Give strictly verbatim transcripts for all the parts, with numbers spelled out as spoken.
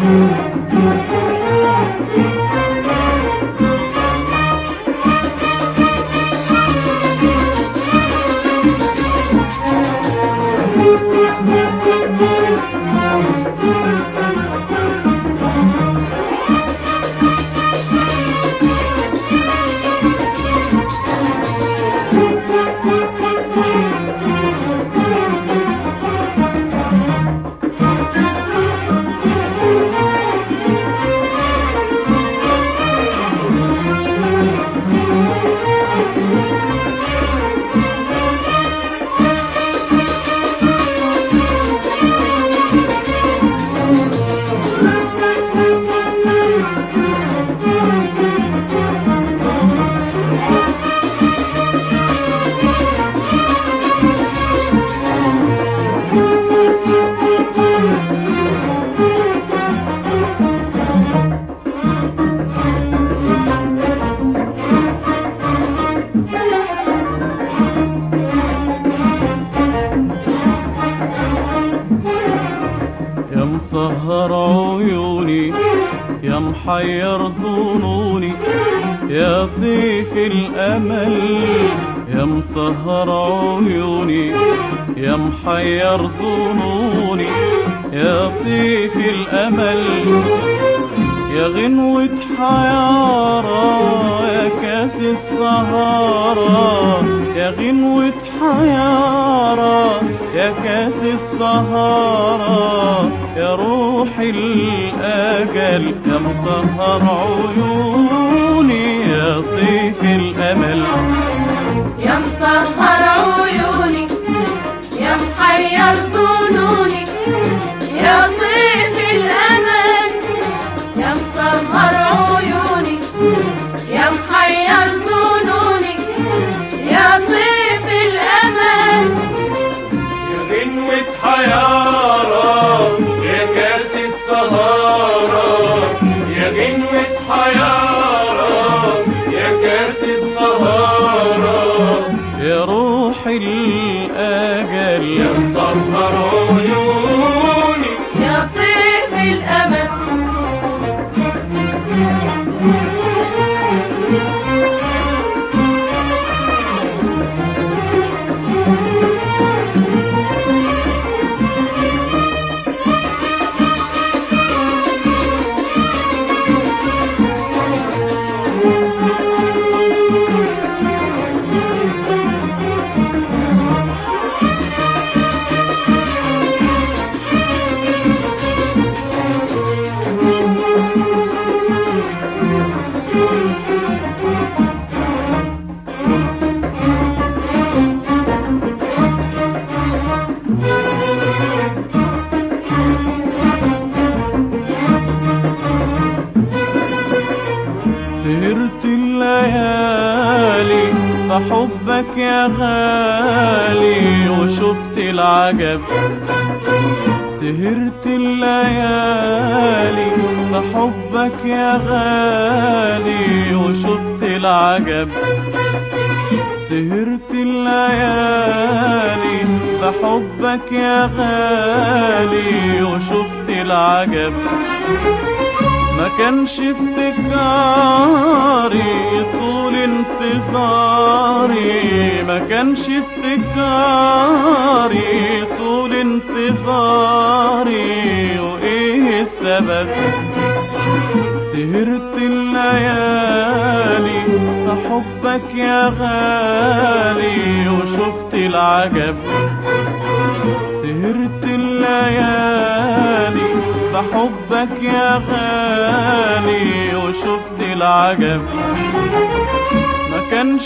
مسهر عيوني يا محير ظنوني يا طيف الأمل، يا مسهر عيوني يا محير ظنوني يا طيف الأمل، يا غنوة حيارى يا كاس السهارة، يا غنوة حيارى يا كاس السهارة، يا روح الأجل يا مسهر عيوني يا طيف الأمل، يا مسهر عيوني يا محير ظنوني يا طيف الأمل، يا مسهر عيوني يا محير ظنوني يا طيف الأمل، يا غنوة حيارى يا كاس السهارة، يا غنوة حيارى يا كاس السهارة، يا روح الأجل يا مسهر عيوني يا طيف الأمل. سهرت الليالي فحبك يا غالي وشفت العجب، سهرت الليالي فحبك يا غالي وشفت العجب، سهرت الليالي فحبك يا غالي وشفت العجب، ما كانش افتكاري طول انتظاري، ما كانش افتكاري طول انتظاري، وايه السبب؟ سهرت الليالي فحبك يا غالي وشفت العجب، سهرت الليالي بحبك يا غالي وشفت العجب، ما كانش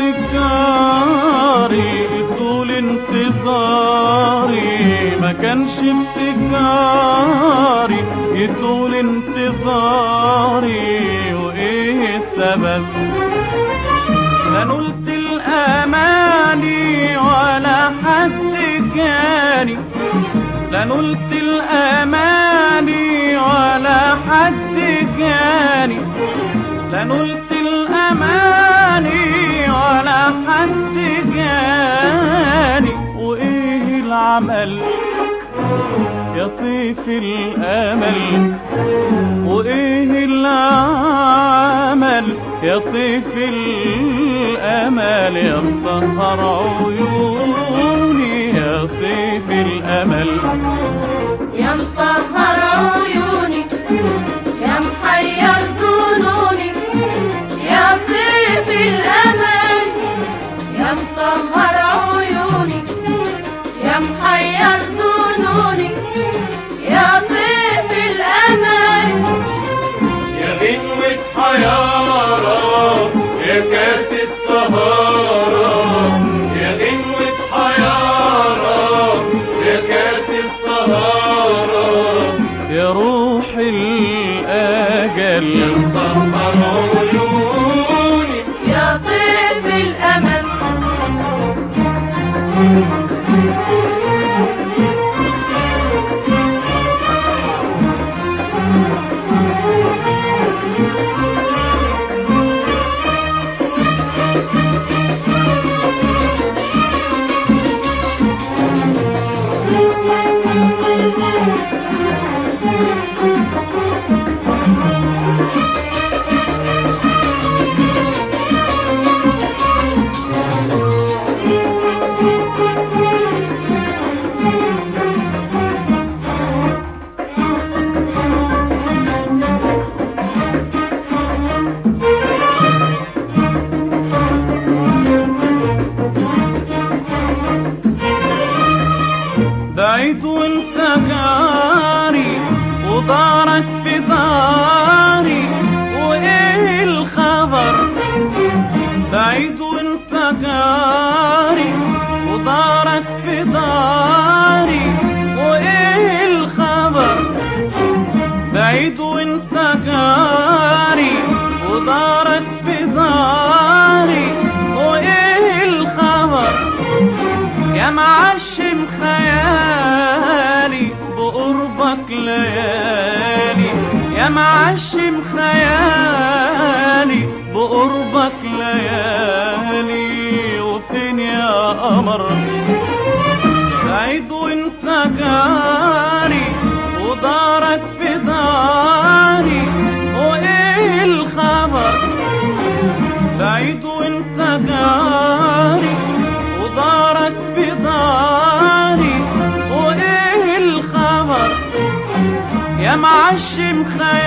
افتكاري طول انتظاري، ما كانش افتكاري طول انتظاري، وايه السبب؟ لا نلت الاماني ولا حد جاني، لا نلت الاماني ولا حد جاني، لا نلت الاماني ولا حد جاني، وايه العمل؟ يطيف الأمل وإيه العمل يطيف الأمل يا مسهر عيوني يطيف الأمل يا مسهر عيوني يا محير ظنوني يا طيف الأمل يا مسهر عيوني يا محير ظنوني يا طيف الأمل يا غنوة حيارى يا كاس السهارة يا غنوة حيارى يا كاس السهارة يا روح الأجل يا مسهر عيوني يا طيف الأمل بعيد وانت جاري ودارك في داري وايه الخبر بعيد وانت جاري ودارك في داري وايه الخبر بعيد وانت جاري ودارك في داري وايه الخبر يا معشم خيالي بقربك ليالي يا معشم خيالي بقربك ليالي وفين يا قمر بعيد وانت جاري ودارك في داري وايه الخبر بعيد وانت جاري ودارك في داري وايه الخبر يا معشم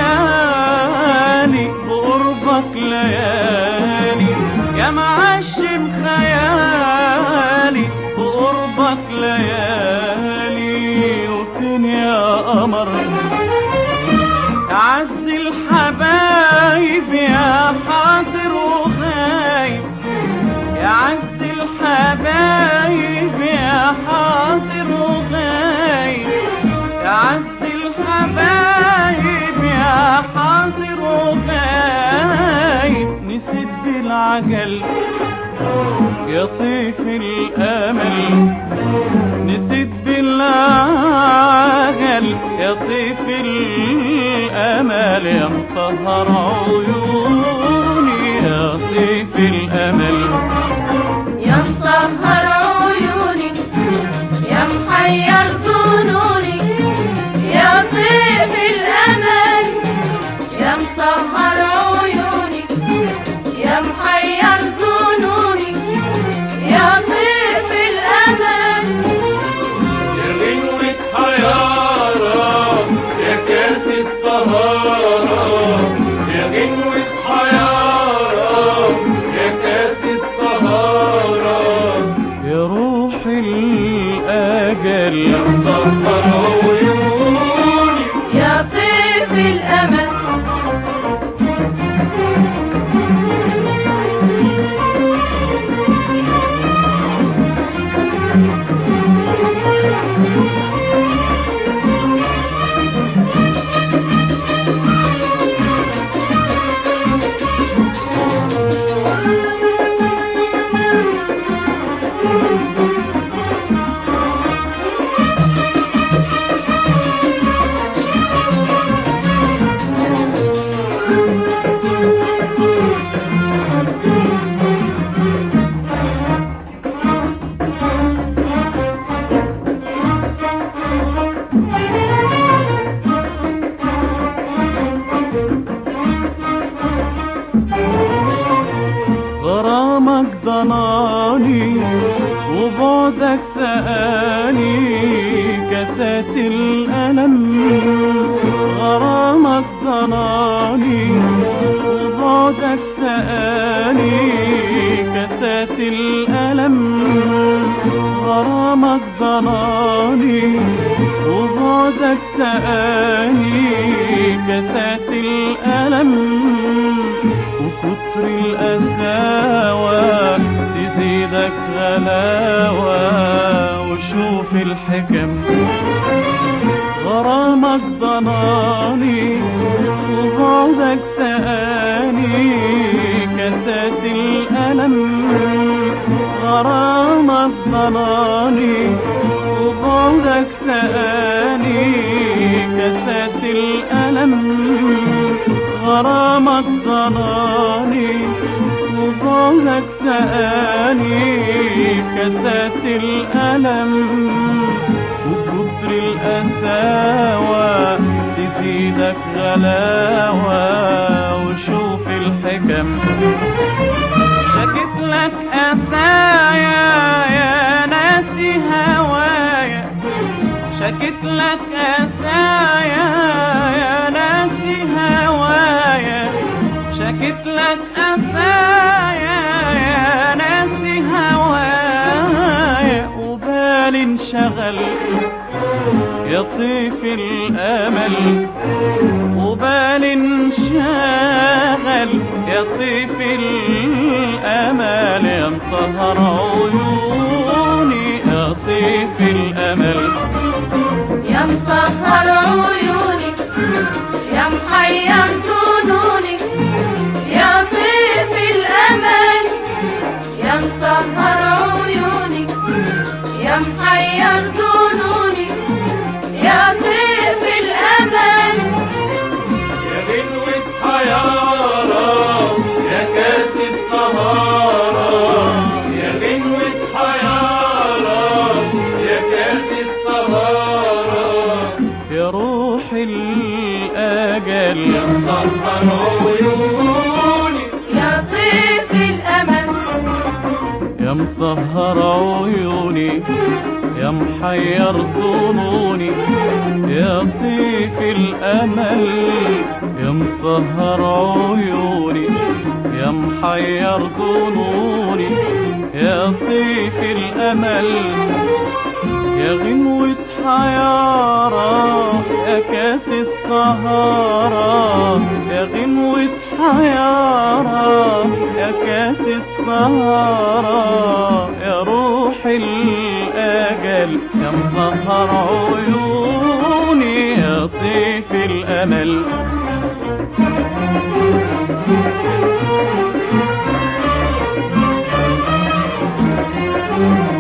خيالي بقربك ليالي يا معشم خيالي بقربك ليالي وفين يا قمر عز الحبايب يا حاضر وغايب يا عز الحبايب يا حاضر وغايب يا عز الحبايب يا حاضر وغايب نسيت بالعجل يطيف الأمل نسيت بالعجل يطيف الأمل يا مسهر عيوني يطيف الأمل يا مسهر عيوني يا محير ظنوني يا طيف الأمل يا مسهر عيوني يا محير ظنوني يا طيف الأمل يا غنوة حيارى يا كاس السهارة يا غنوة حيارى يا كاس السهارة يا روح الأجل يا مسهر عيوني يا طيف الأمل سقاني كاسات الألم، غرامك ضناني وبعدك سقاني كاسات الألم، غرامك ضناني وبعدك سقاني كاسات الألم، وكتر القساوة تزيدك غلاوة وشوف الحكم. غرامك ضناني وبعدك سقاني كاسات الألم، غرامك ضناني وبعدك سقاني كاسات الألم، غرامك ضناني وبعدك سقاني كاسات الألم، وكتر القساوة تزيدك غلاوة وشوف الحكم. شكت لك قسايا يا ناسي هوايا، شكت لك قسايا يا ناسي هوايا، شكت لك قسايا يا ناسي هوايا، وبالي انشغل يا طيف الأمل، وبالي انشغل يا طيف الأمل، يا مسهر عيوني يا طيف الأمل، يا مسهر عيوني يا محير ظنوني، يا طيف الأمل، يا مسهر عيوني يا محير ظنوني، يا طيف الأمل. يا غنوة حيارة يا كاس السهارة، يا غنوة حيارة يا كاس السهارة، يا روح الأجل يا مسهر عيوني، يا طيف الأمل، يا مسهر عيوني يا محير ظنوني، يا طيف الأمل، يا مسهر عيوني يا محير ظنوني، يا طيف الأمل، يا غنوة حيارة يا كاس السهارة، يا غنوة حيارة يا كاس السهارة، يا روح الأجل يا مسهر عيوني يا طيف الأمل.